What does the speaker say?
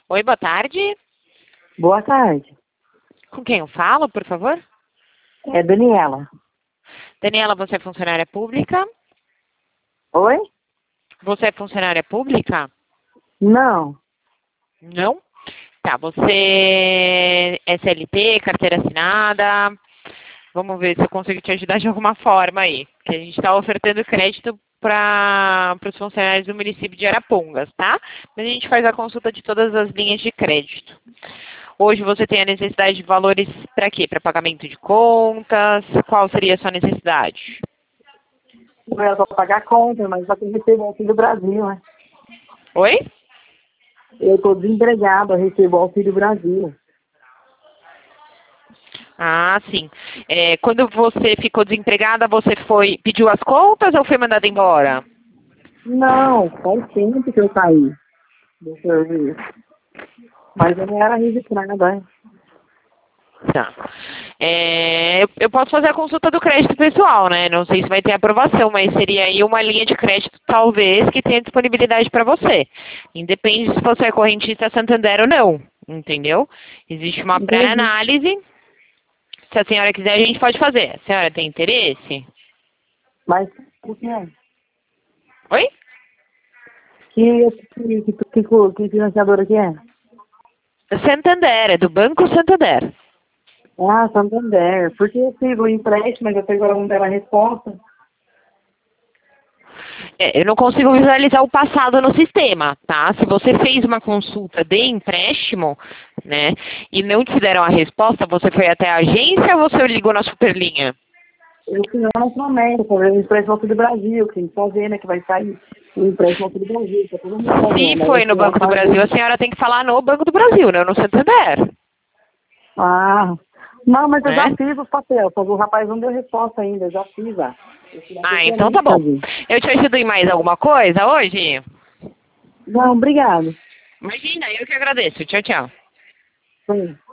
Oi, boa tarde. Boa tarde. Com quem eu falo, por favor? É Daniela. Daniela, você é funcionária pública? Oi? Você é funcionária pública? Não. Não? Tá, você é CLT, carteira assinada? Vamos ver se eu consigo te ajudar de alguma forma aí. Porque a gente está ofertando crédito para os funcionários do município de Arapongas, tá? Mas a gente faz a consulta de todas as linhas de crédito. Hoje você tem a necessidade de valores para quê? Para pagamento de contas? Qual seria a sua necessidade? Não era para pagar conta, mas só que eu recebo auxílio do Brasil, né? Oi? Eu estou desempregada, eu recebo auxílio Brasil. Ah, sim. Quando você ficou desempregada, você pediu as contas ou foi mandada embora? Não, faz tempo que eu saí do serviço. Mas eu não era registrada, né? Tá. Eu posso fazer a consulta do crédito pessoal, né? Não sei se vai ter aprovação, mas seria aí uma linha de crédito, talvez, que tenha disponibilidade para você. Independe se você é correntista Santander ou não, entendeu? Existe uma Entendi. pré-análise. Se a senhora quiser, a gente pode fazer. A senhora tem interesse? Mas o que é? Oi? Que financiadora que é? Santander, é do Banco Santander. Ah, Santander. Porque eu fiz o empréstimo, mas até agora não deram a resposta. Eu não consigo visualizar o passado no sistema, tá? Se você fez uma consulta de empréstimo, né, e não te deram a resposta, você foi até a agência ou você ligou na Superlinha? Eu fiz lá na Flamengo, fazer o empréstimo auxílio do Brasil, que tem que fazer, né? Que vai sair o empréstimo auxílio do Brasil, tá todo mundo fazendo. Se Mas foi eu no fui lá Banco do fazer. Brasil, a senhora tem que falar no Banco do Brasil, não no Santander, Ah, não, mas eu já né? fiz os papéis, só que o rapaz não deu resposta ainda, eu já fiz lá. Eu fui lá Ah, então tá pessoalmente bom. fazer. Eu te ajudo em mais alguma coisa hoje? Não, obrigado. Imagina, eu que agradeço. Tchau, tchau. Sim.